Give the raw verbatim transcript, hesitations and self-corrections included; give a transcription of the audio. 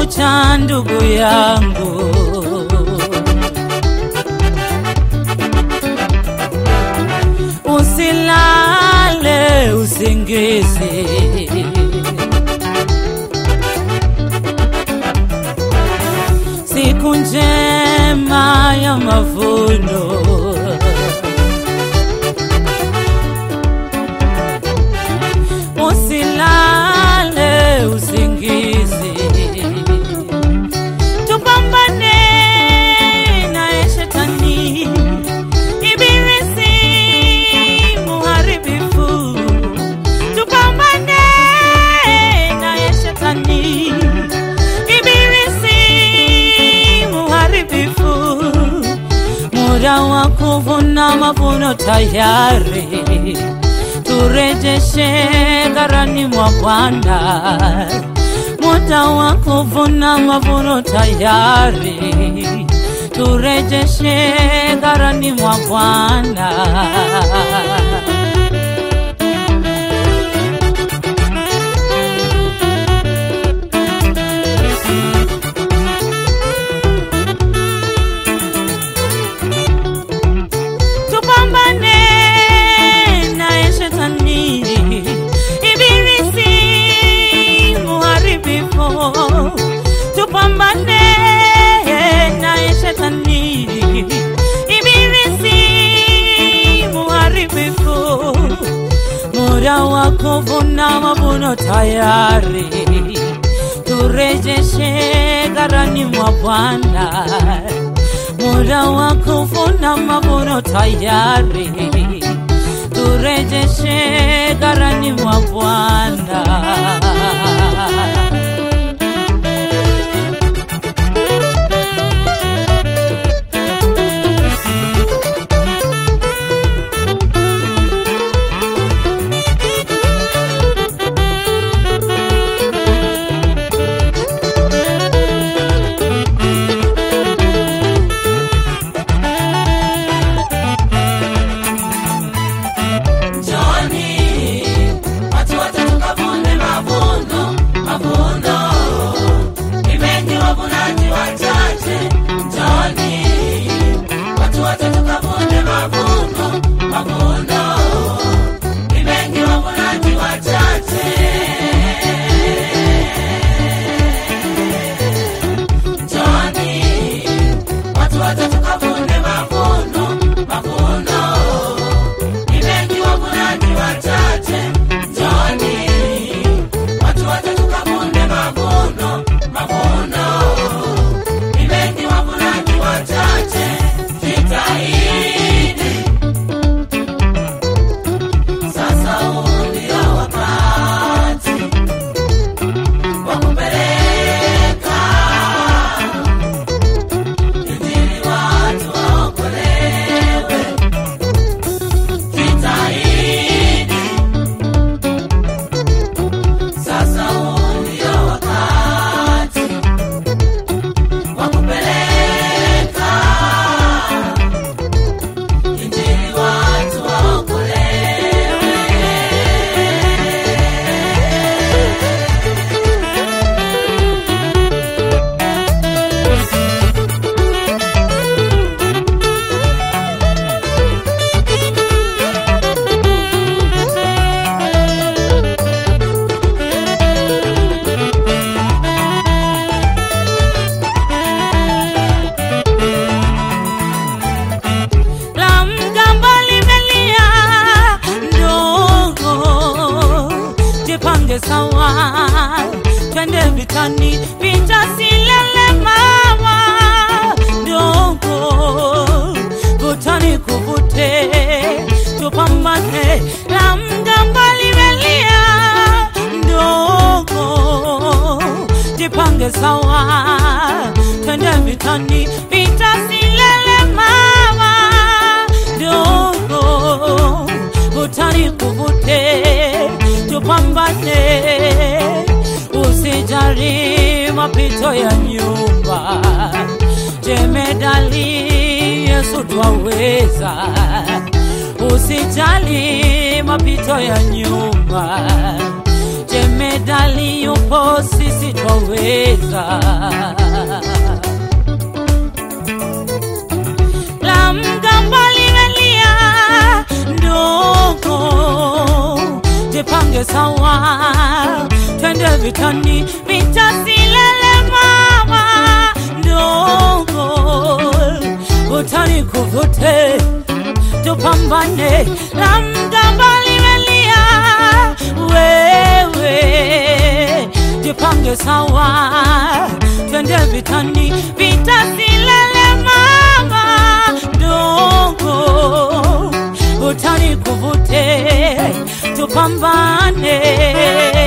cha ndugu yangu, usilale usingizi, siku njema ya mavuno. Usilale usingizi, tupambane na shetani ibilisi muharibifu. Tupambane na shetani ibilisi muharibifu. Muda wa kuvuna mavuno tayari, turejeshe ghalani mwa Bwana. Muda wa kuvuna mavuno tayari, turejeshe ghalani mwa Bwana. Tupambane na shetani ibilisi muharibifu. Muda wa kuvuna mavuno tayari, turejeshe ghalani mwa Bwana. Muda wa kuvuna mavuno tayari, turejeshe ghalani mwa Bwana. Sawa, twende vitani, vita silele mama. Ndogo, vutani kuvute, tupambane na mgamba limelia. Ndogo, jipange sawa, twende vitani, vita silele mama. Ndogo, vutani kuvute, tupambane. Usijali mapito ya nyumba, jemedali Yesu twaweza. Usijali mapito ya nyumba, jemedali Jemedali yupo, sisi twaweza. La mgamba limelia, ndogo jipange sawa, twende vitani, vita silele mama. Ndogo utani kuvute, tupambane. La mgamba limelia, wewe jipange sawa, twende vitani, vita silele mama. Ndogo utani kuvute, tupambane.